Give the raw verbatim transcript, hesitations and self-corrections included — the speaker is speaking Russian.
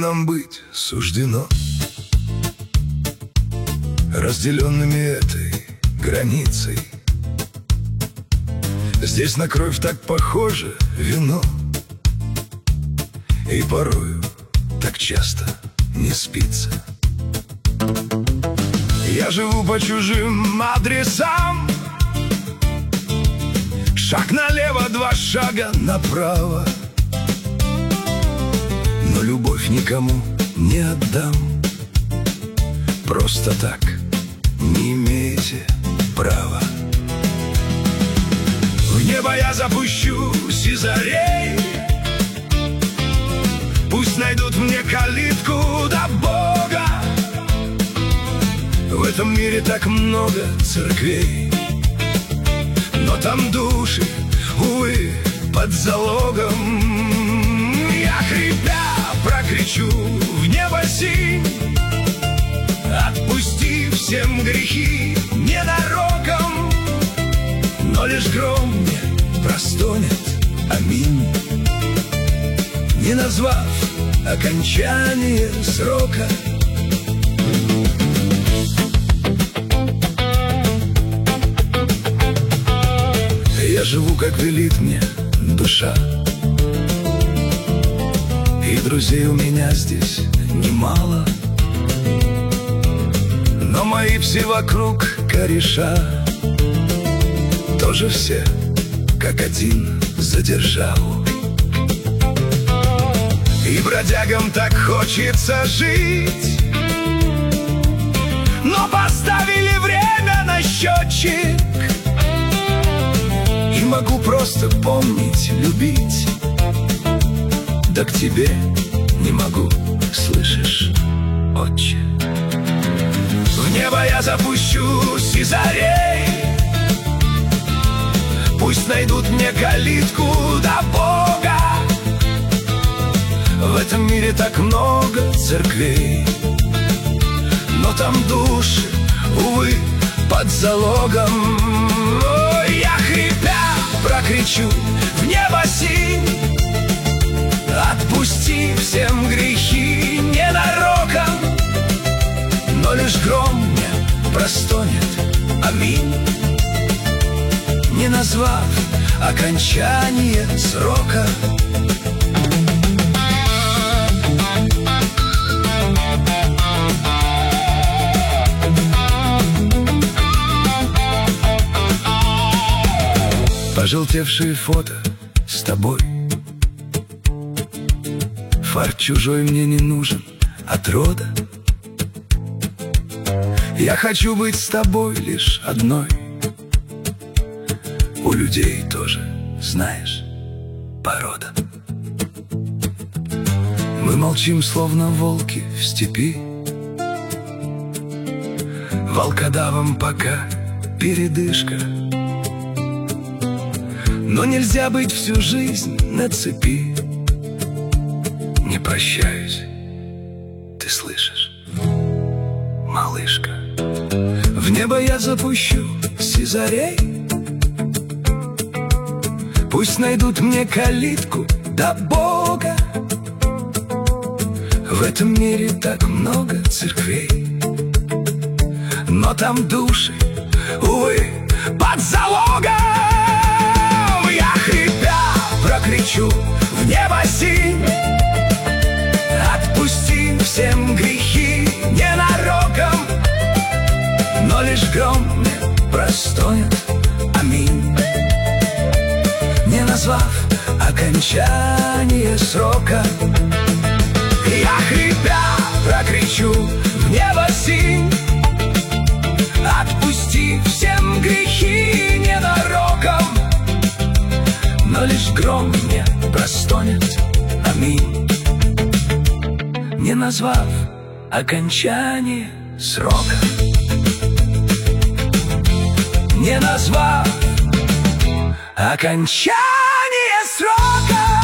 нам быть суждено, разделенными этой границей. Здесь на кровь так похоже вино, и порою так часто не спится. Я живу по чужим адресам, шаг налево, два шага направо, но любовь никому не отдам. Просто так не имеете права. В небо я запущусь и зарей, пусть найдут мне калитку до Бога. В этом мире так много церквей, но там души, увы, под залогом. Я хрипя прокричу в небо синь: отпусти всем грехи ненароком. Но лишь гром мне простонет аминь, не назвав окончание срока. Я живу, как велит мне душа, и друзей у меня здесь немало, но мои все вокруг кореша тоже все как один за державу. И бродягам так хочется жить, но поставили время на счетчик. И могу просто помнить, любить, да к тебе не могу, слышишь, отче? В небо я запущусь и зарей, пусть найдут мне калитку до Бога. В этом мире так много церквей, но там души, увы, под залогом. Ой, я хрипя прокричу в небо синь: отпусти всем грехи ненароком. Но лишь гром мне простонет аминь, не назвав окончание срока. Пожелтевшие фото с тобой, фарт чужой мне не нужен от рода. Я хочу быть с тобой лишь одной. У людей тоже, знаешь, порода. Мы молчим, словно волки в степи, волкодавам пока передышка. Но нельзя быть всю жизнь на цепи. Не прощаюсь, ты слышишь, малышка? В небо я запущу сизарей, пусть найдут мне калитку до Бога. В этом мире так много церквей, но там души, увы, под залогом. Я хрипя прокричу в небо синь: отпусти всем грехи ненароком. Но лишь гром мне простонет аминь, не назвав окончание срока. Я хрипя прокричу в небо синь: отпусти всем грехи ненароком. Но лишь гром мне простонет аминь, не назвав окончание срока. Не назвав окончание срока.